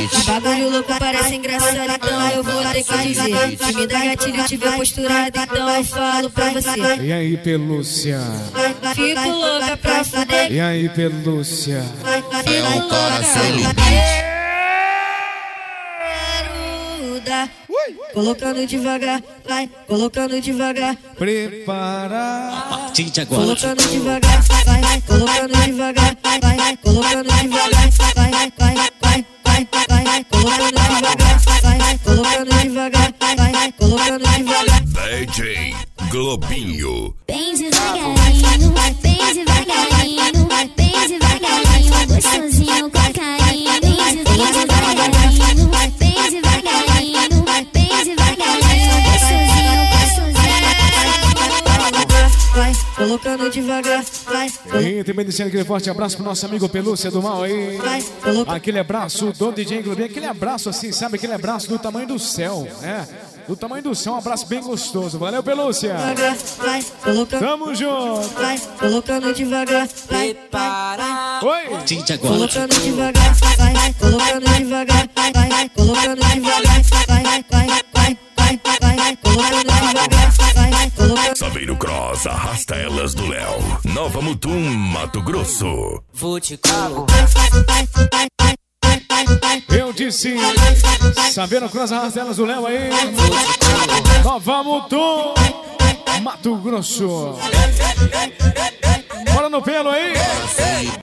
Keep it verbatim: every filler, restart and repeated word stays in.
beat. Bagulho louco parece engraçado, então eu vou ter que dizer. Se me dá gatilho, tiver posturado, então eu falo pra você. E aí, pelúcia? Fico louca pra fuder. E aí, pelúcia? É um cara sem limite. Quero dar. Colocando devagar, vai, colocando devagar. Prepara. A partir de agora. Colocando devagar, vai, colocando devagar, vai, colocando devagar, vai, vai, vai, vai, vai, colocando devagar, vai, colocando devagar, vai, colocando devagar. D J Globinho. Bem devagarinho, bem devagarinho, bem devagarinho, gostosinho com carinho. Bem devagarinho, bem devagarinho, bem devagarinho, gostosinho, gostosinho. Vai, colocando devagar, vai. E também descendo aquele forte abraço pro nosso amigo Pelúcia do Mal aí. Aquele abraço do D J Globinho, aquele abraço assim, sabe? Aquele abraço do tamanho do céu, né? Do tamanho do céu, um abraço bem gostoso. Valeu, Pelúcia! Vai, colocando, Tamo junto! vai, colocando devagar, vai, Oi! A partir de agora. colocando devagar, vai, colocando devagar, vai, colocando devagar, vai, vai, vai, vai, vai, colocando devagar, vai, colocando. Saveiro Cross, arrasta elas do Léo. Nova Mutum, Mato Grosso. Futicago. Eu disse, sabendo cruzar as telas do Léo aí. Nova Mutum, Mato Grosso. Bora no pelo aí.